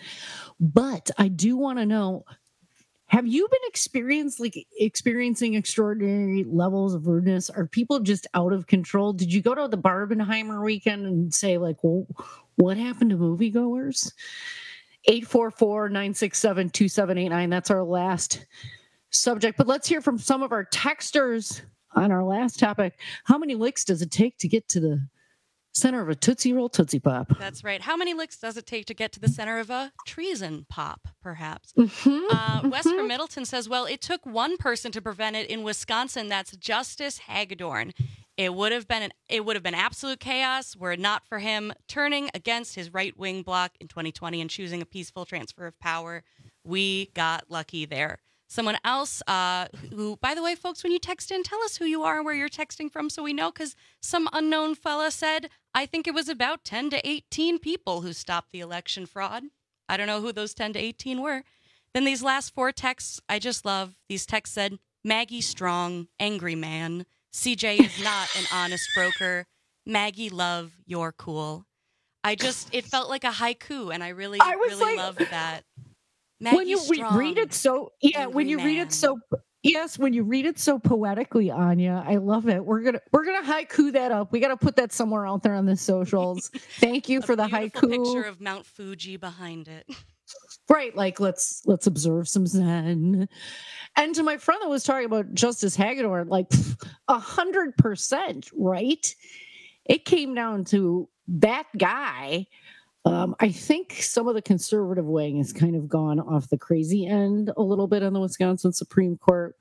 But I do want to know, have you been experienced, like, experiencing extraordinary levels of rudeness? Are people just out of control? Did you go to the Barbenheimer weekend and say, like, well, what happened to moviegoers? eight four four, nine six seven, two seven eight nine. That's our last subject. But let's hear from some of our texters on our last topic. How many licks does it take to get to the center of a Tootsie Roll Tootsie Pop? That's right. How many licks does it take to get to the center of a treason pop, perhaps? Mm-hmm. Uh, Wes from Middleton says, well, it took one person to prevent it in Wisconsin. That's Justice Hagedorn. It would have been an, it would have been absolute chaos were it not for him turning against his right-wing bloc in twenty twenty and choosing a peaceful transfer of power. We got lucky there. Someone else uh, who, by the way, folks, when you text in, tell us who you are and where you're texting from so we know, because some unknown fella said, I think it was about ten to eighteen people who stopped the election fraud. I don't know who those ten to eighteen were. Then these last four texts, I just love. These texts said, Maggie Strong, angry man. C J is not an honest broker. Maggie Love, you're cool. I just, it felt like a haiku, and I really, I really like, loved that. Maggie when you Strong, read it so, yeah, when you man. read it so, yes, when you read it so poetically, Anya, I love it. We're gonna, we're gonna haiku that up. We gotta put that somewhere out there on the socials. Thank you for the haiku. Picture of Mount Fuji behind it. Right, like let's let's observe some Zen. And to my friend that was talking about Justice Hagedorn, like a hundred percent, right? It came down to that guy. Um, I think some of the conservative wing has kind of gone off the crazy end a little bit on the Wisconsin Supreme Court.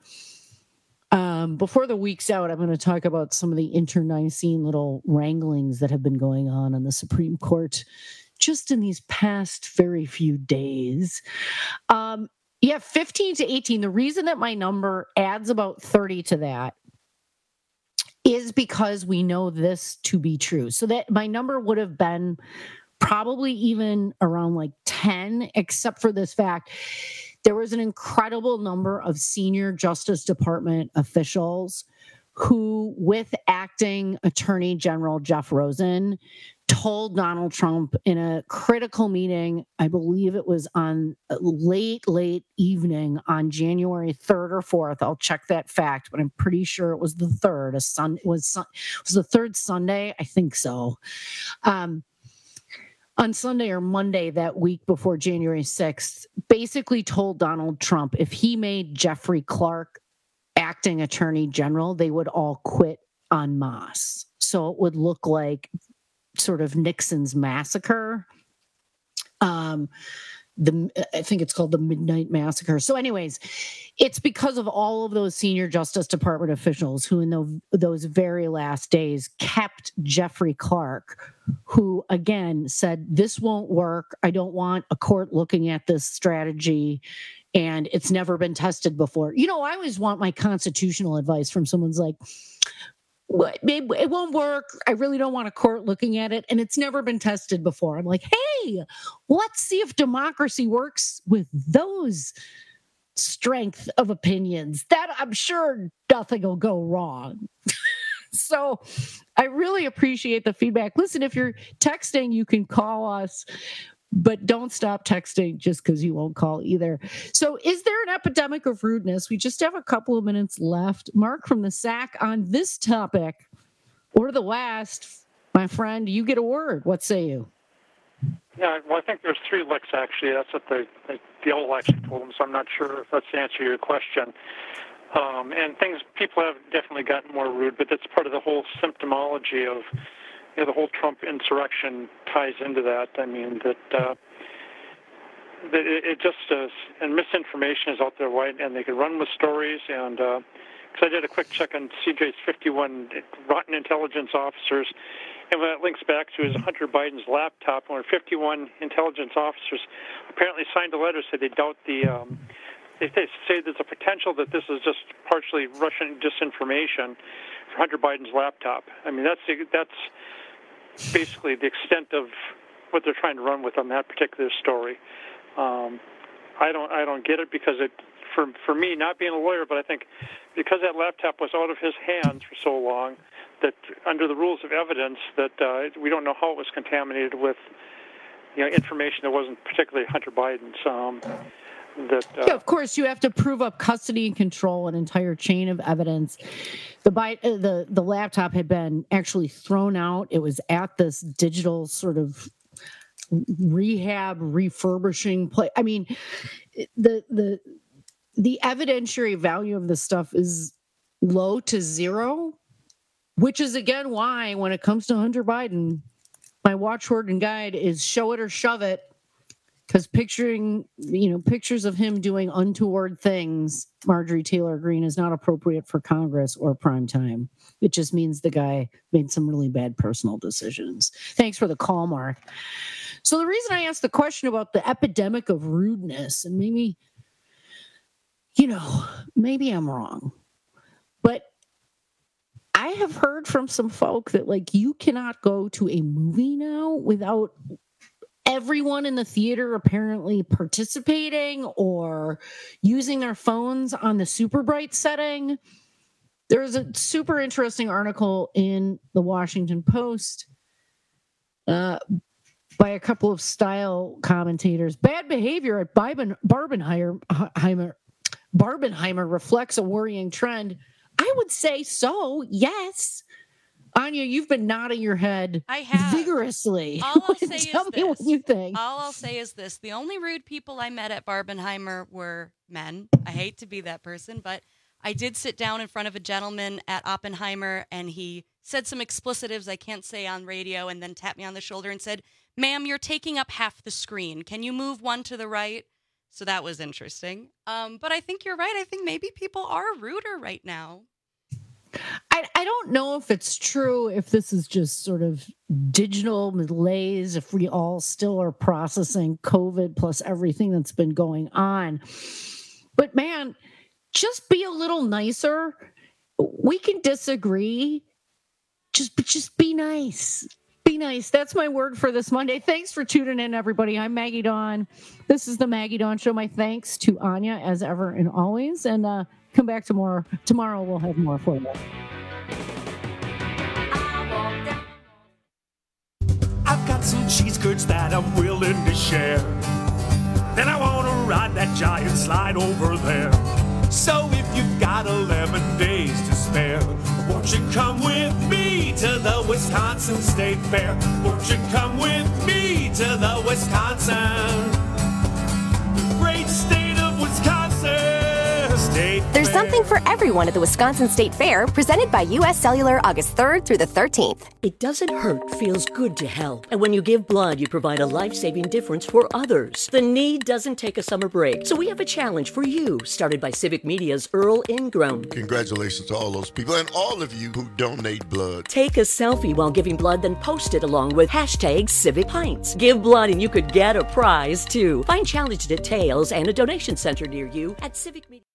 Um, before the week's out, I'm going to talk about some of the internecine little wranglings that have been going on in the Supreme Court just in these past very few days. Um, Yeah, fifteen to eighteen. The reason that my number adds about thirty to that is because we know this to be true. So that my number would have been probably even around like ten, except for this fact. There was an incredible number of senior Justice Department officials who, with acting Attorney General Jeff Rosen, told Donald Trump in a critical meeting, I believe it was on late, late evening on January third or fourth. I'll check that fact, but I'm pretty sure it was the third. A sun was it was the third Sunday, I think so. Um, on Sunday or Monday that week before January sixth, basically told Donald Trump if he made Jeffrey Clark acting Attorney General, they would all quit en masse. So it would look like sort of Nixon's massacre. Um, the I think it's called the Midnight Massacre. So anyways, it's because of all of those senior Justice Department officials who in the, those very last days kept Jeffrey Clark, who again said, this won't work. I don't want a court looking at this strategy. And it's never been tested before. You know, I always want my constitutional advice from someone's like, well, it, it won't work. I really don't want a court looking at it. And it's never been tested before. I'm like, hey, let's see if democracy works with those strength of opinions. That I'm sure nothing will go wrong. So I really appreciate the feedback. Listen, if you're texting, you can call us. But don't stop texting just because you won't call either. So is there an epidemic of rudeness? We just have a couple of minutes left. Mark from the S A C on this topic, or the last, my friend, you get a word. What say you? Yeah, well, I think there's three licks, actually. That's what the, the old actually told them, so I'm not sure if that's the answer to your question. Um, and things, people have definitely gotten more rude, but that's part of the whole symptomology of You know, the whole Trump insurrection ties into that. I mean, that, uh, that it, it just is, and misinformation is out there, right? And they can run with stories. And because uh, I did a quick check on C J's fifty-one rotten intelligence officers, and what it links back to is Hunter Biden's laptop, where fifty-one intelligence officers apparently signed a letter saying they doubt the. Um, they, they say there's a potential that this is just partially Russian disinformation for Hunter Biden's laptop. I mean, that's that's. basically the extent of what they're trying to run with on that particular story. Um, I don't I don't get it because it for for me, not being a lawyer, but I think because that laptop was out of his hands for so long that under the rules of evidence that uh, we don't know how it was contaminated with you know information that wasn't particularly Hunter Biden's. Um, That, uh, yeah, of course, you have to prove up custody and control, an entire chain of evidence. The the the laptop had been actually thrown out. It was at this digital sort of rehab refurbishing place. I mean, the the the evidentiary value of this stuff is low to zero, which is again why when it comes to Hunter Biden, my watchword and guide is show it or shove it. Because picturing, you know, pictures of him doing untoward things, Marjorie Taylor Greene, is not appropriate for Congress or prime time. It just means the guy made some really bad personal decisions. Thanks for the call, Mark. So the reason I asked the question about the epidemic of rudeness, and maybe, you know, maybe I'm wrong, but I have heard from some folk that, like, you cannot go to a movie now without everyone in the theater apparently participating or using their phones on the super bright setting. There's a super interesting article in the Washington Post uh, by a couple of style commentators. Bad behavior at Barben, Barbenheimer, Barbenheimer reflects a worrying trend. I would say so, yes. Anya, you've been nodding your head I have. vigorously. All I'll say Tell is me this. what you think. All I'll say is this. The only rude people I met at Barbenheimer were men. I hate to be that person, but I did sit down in front of a gentleman at Oppenheimer, and he said some explicitives I can't say on radio, and then tapped me on the shoulder and said, "Ma'am, you're taking up half the screen. Can you move one to the right?" So that was interesting. Um, but I think you're right. I think maybe people are ruder right now. I, I don't know if it's true, if this is just sort of digital malaise, if we all still are processing COVID plus everything that's been going on. But man, just be a little nicer. We can disagree. Just, just be nice. Be nice. That's my word for this Monday. Thanks for tuning in, everybody. I'm Maggie Dawn. This is the Maggie Dawn Show. My thanks to Anya, as ever and always. And uh, come back tomorrow. Tomorrow we'll have more for you. I've got some cheese curds that I'm willing to share. Then I want to ride that giant slide over there. So if you've got eleven days to spare, won't you come with me to the Wisconsin State Fair? Won't you come with me to the Wisconsin, great state of Wisconsin State Fair? There's something for everyone at the Wisconsin State Fair, presented by U S Cellular August third through the thirteenth. It doesn't hurt, feels good to help. And when you give blood, you provide a life-saving difference for others. The need doesn't take a summer break. So we have a challenge for you, started by Civic Media's Earl Ingram. Congratulations to all those people and all of you who donate blood. Take a selfie while giving blood, then post it along with hashtag Civic Pints. Give blood and you could get a prize, too. Find challenge details and a donation center near you at Civic Media.